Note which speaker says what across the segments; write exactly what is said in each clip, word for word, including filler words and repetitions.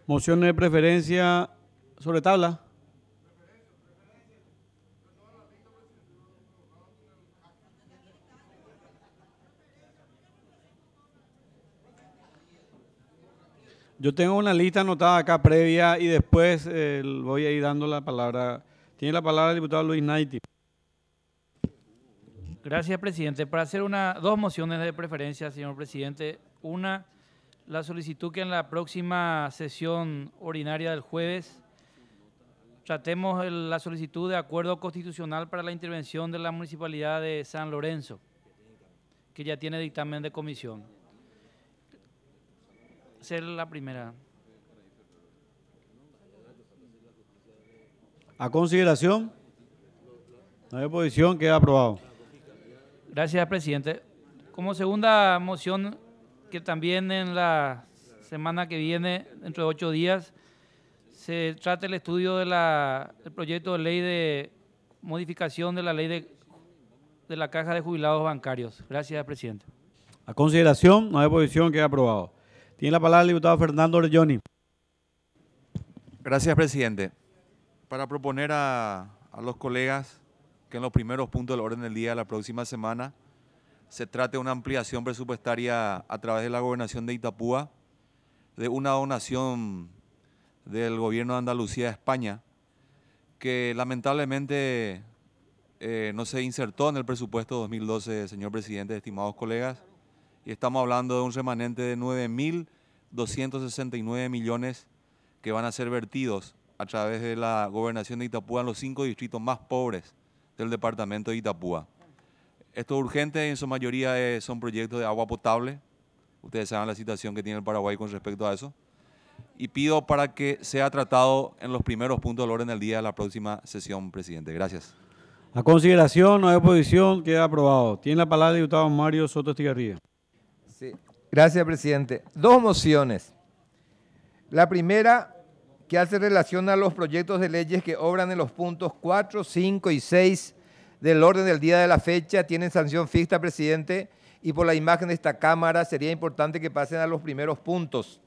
Speaker 1: Mociones de preferencia sobre tabla. Yo tengo una lista anotada acá previa y después eh, voy a ir dando la palabra. Tiene la palabra el diputado Luis Naiti.
Speaker 2: Gracias, presidente. Para hacer una, dos mociones de preferencia, señor presidente. Una, la solicitud que en la próxima sesión ordinaria del jueves tratemos el- la solicitud de acuerdo constitucional para la intervención de la Municipalidad de San Lorenzo, que ya tiene dictamen de comisión. Ser la primera.
Speaker 1: A consideración. No hay oposición, queda aprobado.
Speaker 2: Gracias, presidente. Como segunda moción, que también en la semana que viene, dentro de ocho días, se trata el estudio del proyecto de ley de modificación de la ley de, de la Caja de Jubilados Bancarios. Gracias, presidente.
Speaker 1: A consideración, no hay oposición, queda aprobado. Tiene la palabra el diputado Fernando Orelloni.
Speaker 3: Gracias, presidente. Para proponer a, a los colegas que en los primeros puntos del orden del día de la próxima semana se trate de una ampliación presupuestaria a través de la gobernación de Itapúa, de una donación del gobierno de Andalucía a España, que lamentablemente eh, no se insertó en el presupuesto dos mil doce, señor presidente, estimados colegas, y estamos hablando de un remanente de nueve mil doscientos sesenta y nueve millones que van a ser vertidos a través de la gobernación de Itapúa en los cinco distritos más pobres del departamento de Itapúa. Esto es urgente, en su mayoría eh, son proyectos de agua potable. Ustedes saben la situación que tiene el Paraguay con respecto a eso. Y pido para que sea tratado en los primeros puntos del orden del día de la próxima sesión, presidente. Gracias.
Speaker 1: A consideración, no hay oposición, queda aprobado. Tiene la palabra el diputado Mario Soto Estigarribia.
Speaker 4: Sí. Gracias, presidente. Dos mociones. La primera, que hace relación a los proyectos de leyes que obran en los puntos cuatro, cinco y seis del orden del día de la fecha, tienen sanción fija, presidente, y por la imagen de esta Cámara sería importante que pasen a los primeros puntos.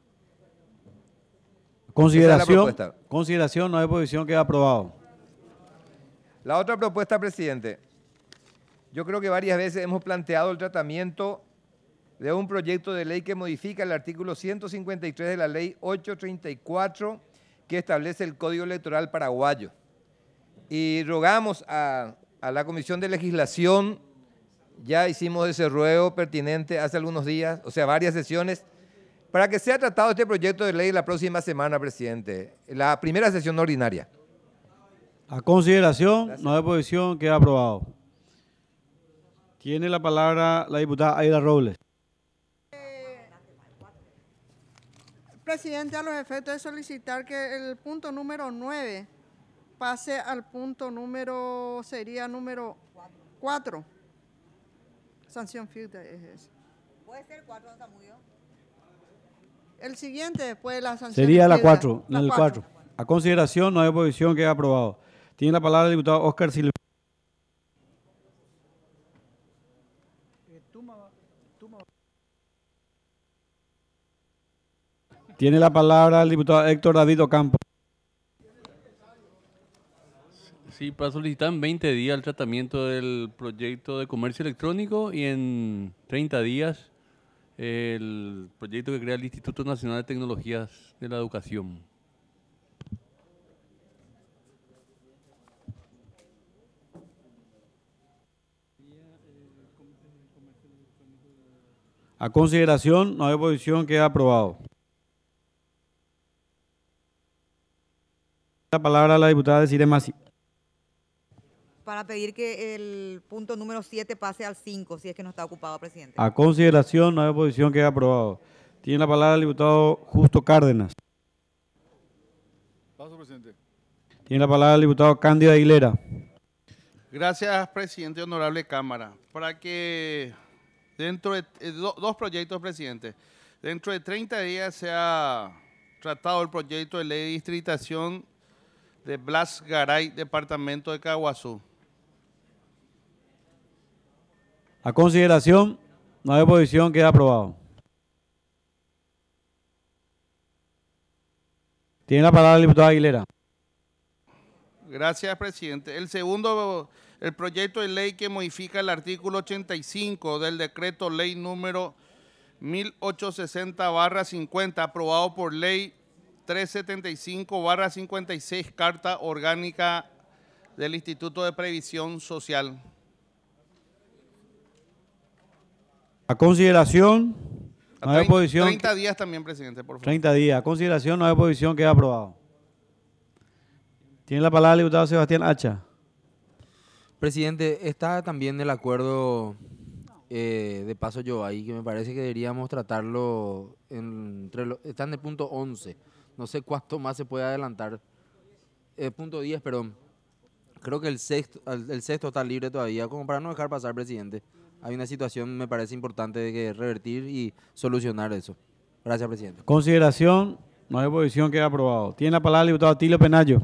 Speaker 1: Consideración, es consideración, no hay oposición, queda aprobado.
Speaker 4: La otra propuesta, presidente. Yo creo que varias veces hemos planteado el tratamiento de un proyecto de ley que modifica el artículo ciento cincuenta y tres de la ley ochocientos treinta y cuatro, que establece el Código Electoral paraguayo. Y rogamos a, a la Comisión de Legislación, ya hicimos ese ruego pertinente hace algunos días, o sea, varias sesiones, para que sea tratado este proyecto de ley la próxima semana, presidente, la primera sesión ordinaria.
Speaker 1: A consideración,
Speaker 4: Gracias.
Speaker 1: no hay oposición, queda aprobado. Tiene la palabra la diputada Aida Robles.
Speaker 5: Eh, presidente, a los efectos de solicitar que el punto número nueve pase al punto número, sería número cuatro. Sanción fija es ese.
Speaker 6: ¿Puede ser cuatro, don Zamudio?
Speaker 5: El siguiente después de la sanción.
Speaker 1: Sería la cuatro, en el cuatro. A consideración, no hay oposición, queda aprobado. Tiene la palabra el diputado Óscar Silva. Tiene la palabra el diputado Héctor David Ocampo.
Speaker 7: Sí, para solicitar en veinte días el tratamiento del proyecto de comercio electrónico y en treinta días el proyecto que crea el Instituto Nacional de Tecnologías de la Educación.
Speaker 1: A consideración, no hay oposición, queda aprobado. La palabra a la diputada Desiree Masi.
Speaker 6: Para pedir que el punto número siete pase al cinco, si es que no está ocupado, presidente.
Speaker 1: A consideración, no hay oposición, queda aprobado. Tiene la palabra el diputado Justo Cárdenas.
Speaker 8: Paso, presidente.
Speaker 1: Tiene la palabra el diputado Cándido Aguilera.
Speaker 8: Gracias, presidente, honorable Cámara. Para que dentro de eh, do, dos proyectos, presidente, dentro de treinta días se ha tratado el proyecto de ley de distritación de Blas Garay, departamento de Caguazú.
Speaker 1: A consideración, no hay oposición, queda aprobado. Tiene la palabra el diputado Aguilera.
Speaker 8: Gracias, presidente. El segundo, el proyecto de ley que modifica el artículo ochenta y cinco del decreto ley número mil ochocientos sesenta barra cincuenta, aprobado por ley trescientos setenta y cinco barra cincuenta y seis, Carta Orgánica del Instituto de Previsión Social.
Speaker 1: A consideración, no hay oposición.
Speaker 8: treinta días también, presidente, por favor.
Speaker 1: treinta días. A consideración, no hay oposición, queda aprobado. Tiene la palabra el diputado Sebastián Hacha.
Speaker 9: Presidente, está también el acuerdo eh, de paso yo ahí, que me parece que deberíamos tratarlo, en, entre lo, está en el punto once, no sé cuánto más se puede adelantar, eh, punto diez, perdón, creo que el sexto, el sexto está libre todavía, como para no dejar pasar, presidente. Hay una situación, me parece importante, de que revertir y solucionar eso. Gracias, presidente.
Speaker 1: Consideración, no hay oposición, queda aprobado. Tiene la palabra el diputado Tilio Penayo.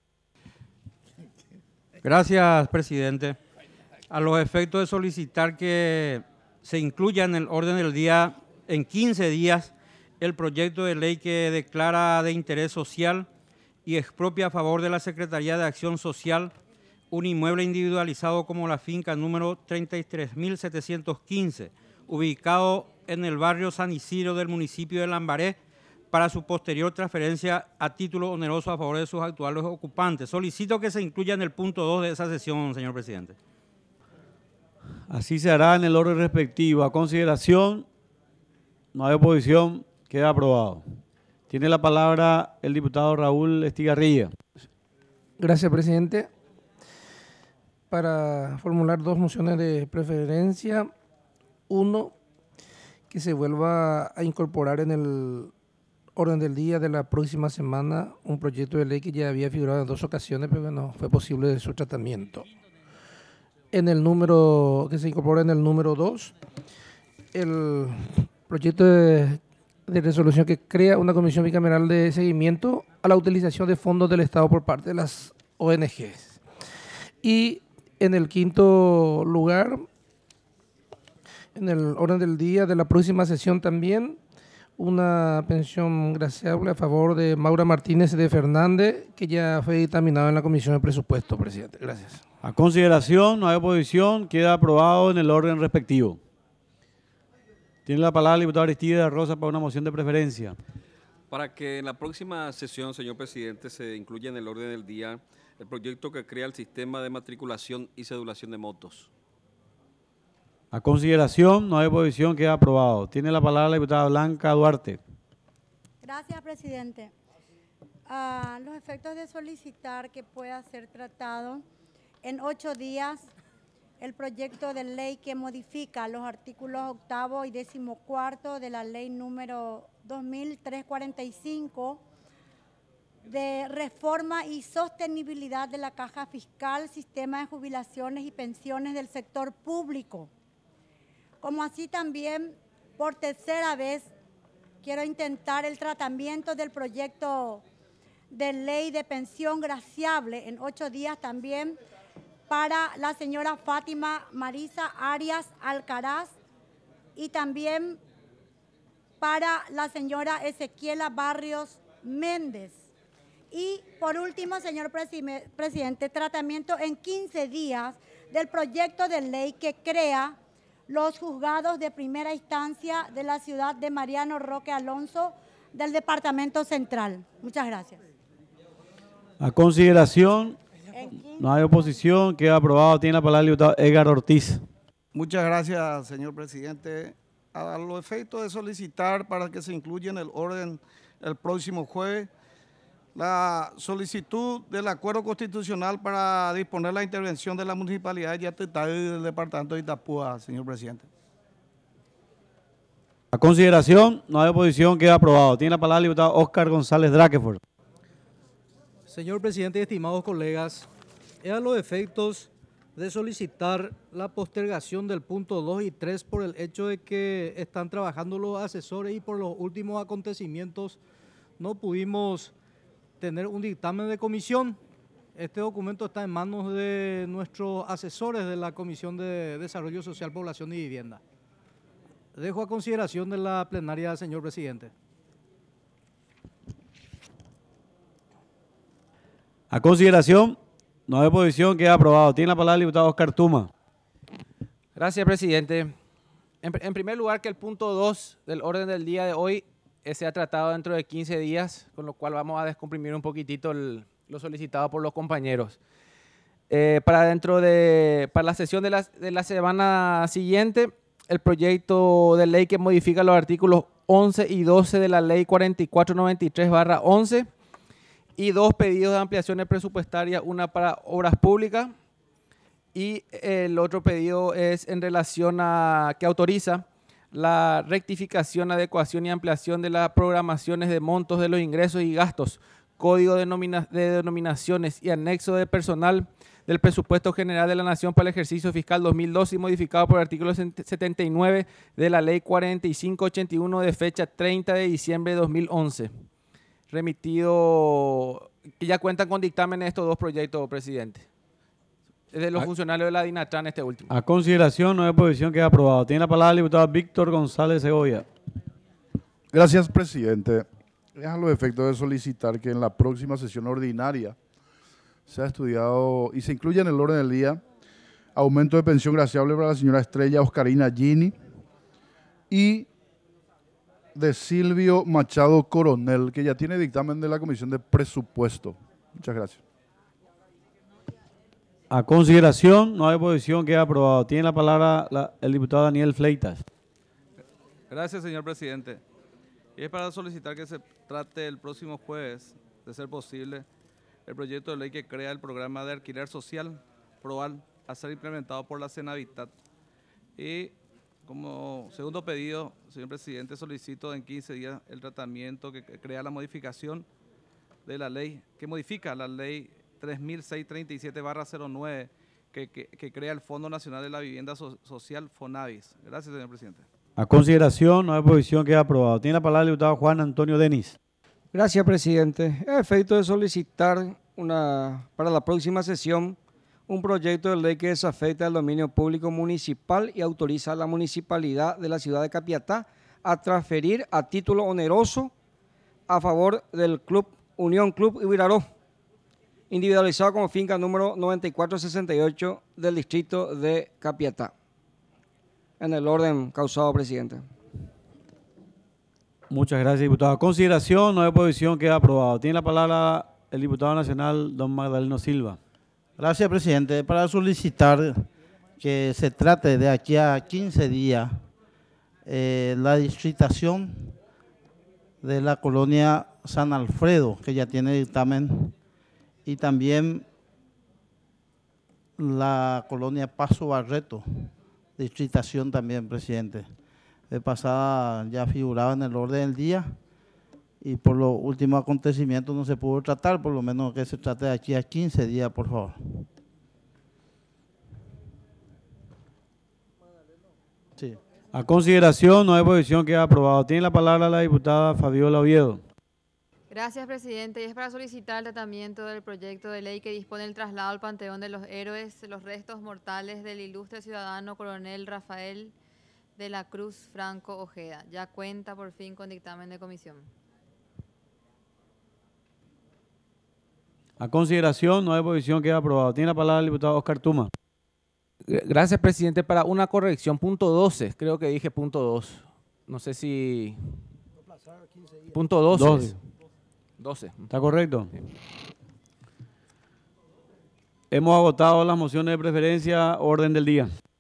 Speaker 10: Gracias, presidente. A los efectos de solicitar que se incluya en el orden del día en quince días el proyecto de ley que declara de interés social y expropia a favor de la Secretaría de Acción Social un inmueble individualizado como la finca número treinta y tres mil setecientos quince, ubicado en el barrio San Isidro del municipio de Lambaré, para su posterior transferencia a título oneroso a favor de sus actuales ocupantes. Solicito que se incluya en el punto dos de esa sesión, señor presidente.
Speaker 1: Así se hará en el orden respectivo. A consideración, no hay oposición, queda aprobado. Tiene la palabra el diputado Raúl Estigarribia.
Speaker 11: Gracias, presidente. Para formular dos mociones de preferencia. Uno, que se vuelva a incorporar en el orden del día de la próxima semana un proyecto de ley que ya había figurado en dos ocasiones, pero que no fue posible su tratamiento. En el número, que se incorpora en el número dos, el proyecto de, de resolución que crea una comisión bicameral de seguimiento a la utilización de fondos del Estado por parte de las O N Ges. Y en el quinto lugar, en el orden del día de la próxima sesión también, una pensión graciable a favor de Maura Martínez de Fernández, que ya fue dictaminado en la Comisión de Presupuesto, presidente. Gracias.
Speaker 1: A consideración, no hay oposición, queda aprobado en el orden respectivo. Tiene la palabra el diputado Aristides Rosa para una moción de preferencia.
Speaker 12: Para que en la próxima sesión, señor presidente, se incluya en el orden del día el proyecto que crea el sistema de matriculación y cedulación de motos.
Speaker 1: A consideración, no hay oposición, queda aprobado. Tiene la palabra la diputada Blanca Duarte.
Speaker 13: Gracias, presidente. A los efectos de solicitar que pueda ser tratado en ocho días el proyecto de ley que modifica los artículos octavo y decimocuarto de la ley número dos mil trescientos cuarenta y cinco de reforma y sostenibilidad de la caja fiscal, sistema de jubilaciones y pensiones del sector público. Como así también, por tercera vez, quiero intentar el tratamiento del proyecto de ley de pensión graciable en ocho días también para la señora Fátima Marisa Arias Alcaraz y también para la señora Ezequiela Barrios Méndez. Y por último, señor presidente, tratamiento en quince días del proyecto de ley que crea los juzgados de primera instancia de la ciudad de Mariano Roque Alonso del Departamento Central. Muchas gracias.
Speaker 1: A consideración, no hay oposición, queda aprobado. Tiene la palabra el diputado Edgar Ortiz.
Speaker 14: Muchas gracias, señor presidente. A los efectos de solicitar para que se incluya en el orden el próximo jueves la solicitud del acuerdo constitucional para disponer la intervención de la Municipalidad de Yatetá y del Departamento de Itapúa, señor presidente.
Speaker 1: A consideración, no hay oposición, queda aprobado. Tiene la palabra el diputado Óscar González Draquefort.
Speaker 15: Señor presidente y estimados colegas, es a los efectos de solicitar la postergación del punto dos y tres por el hecho de que están trabajando los asesores y por los últimos acontecimientos no pudimos tener un dictamen de comisión. Este documento está en manos de nuestros asesores de la Comisión de Desarrollo Social, Población y Vivienda. Dejo a consideración de la plenaria, señor presidente.
Speaker 1: A consideración, no hay oposición, queda aprobado. Tiene la palabra el diputado Oscar Tuma.
Speaker 16: Gracias, presidente. En, en primer lugar, que el punto dos del orden del día de hoy eh, sea tratado dentro de quince días, con lo cual vamos a descomprimir un poquitito el, lo solicitado por los compañeros. Eh, para dentro de para la sesión de la, de la semana siguiente, el proyecto de ley que modifica los artículos once y doce de la ley cuarenta y cuatro noventa y tres barra once y dos pedidos de ampliaciones presupuestarias, una para obras públicas y el otro pedido es en relación a que autoriza la rectificación, adecuación y ampliación de las programaciones de montos de los ingresos y gastos, código de, denomina, de denominaciones y anexo de personal del presupuesto general de la Nación para el ejercicio fiscal dos mil doce y modificado por el artículo setenta y nueve de la ley cuarenta y cinco ochenta y uno de fecha treinta de diciembre de dos mil once. Remitido, que ya cuentan con dictamen estos dos proyectos, presidente. Es de los
Speaker 1: a,
Speaker 16: funcionarios de la DINATRAN este último.
Speaker 1: A consideración, no hay oposición, queda aprobado. Tiene la palabra el diputado Víctor González Segovia.
Speaker 17: Gracias, presidente. Es a los efectos de solicitar que en la próxima sesión ordinaria se ha estudiado y se incluya en el orden del día aumento de pensión graciable para la señora Estrella Oscarina Gini y de Silvio Machado Coronel, que ya tiene dictamen de la Comisión de Presupuesto. Muchas gracias.
Speaker 1: A consideración, no hay oposición, queda aprobado. Tiene la palabra la, el diputado Daniel Fleitas.
Speaker 18: Gracias, señor presidente. Y es para solicitar que se trate el próximo jueves, de ser posible, el proyecto de ley que crea el programa de alquiler social PROAL a ser implementado por la Senavitat. Y como segundo pedido, señor presidente, solicito en quince días el tratamiento que crea la modificación de la ley, que modifica la ley tres mil seiscientos treinta y siete barra cero nueve, que, que, que crea el Fondo Nacional de la Vivienda so Social, FONAVIS. Gracias, señor presidente.
Speaker 1: A consideración, no hay oposición, queda aprobado. Tiene la palabra el diputado Juan Antonio Denis.
Speaker 19: Gracias, presidente. A efecto de solicitar una, para la próxima sesión un proyecto de ley que desafecta el dominio público municipal y autoriza a la municipalidad de la ciudad de Capiatá a transferir a título oneroso a favor del Club Unión Club Ibiraró, individualizado como finca número noventa y cuatro sesenta y ocho del distrito de Capiatá. En el orden causado, presidente.
Speaker 1: Muchas gracias, diputado. A consideración, no hay oposición, queda aprobado. Tiene la palabra el diputado nacional, don Magdaleno Silva.
Speaker 20: Gracias, presidente. Para solicitar que se trate de aquí a quince días eh, la distritación de la colonia San Alfredo, que ya tiene dictamen, y también la colonia Paso Barreto, distritación también, presidente. De pasada ya figuraba en el orden del día y por los últimos acontecimientos no se pudo tratar, por lo menos que se trate de aquí a quince días, por favor.
Speaker 1: Sí. A consideración, no hay oposición, queda aprobado. Tiene la palabra la diputada Fabiola Oviedo.
Speaker 21: Gracias, presidente. Y es para solicitar el tratamiento del proyecto de ley que dispone el traslado al Panteón de los Héroes, los restos mortales del ilustre ciudadano coronel Rafael de la Cruz Franco Ojeda. Ya cuenta por fin con dictamen de comisión.
Speaker 1: A consideración, no hay oposición, queda aprobado. Tiene la palabra el diputado Oscar Tuma.
Speaker 16: Gracias, presidente. Para una corrección, punto doce, creo que dije punto dos. No sé si... Punto doce.
Speaker 1: doce.
Speaker 16: doce.
Speaker 1: ¿Está correcto? Sí. Hemos agotado las mociones de preferencia, orden del día.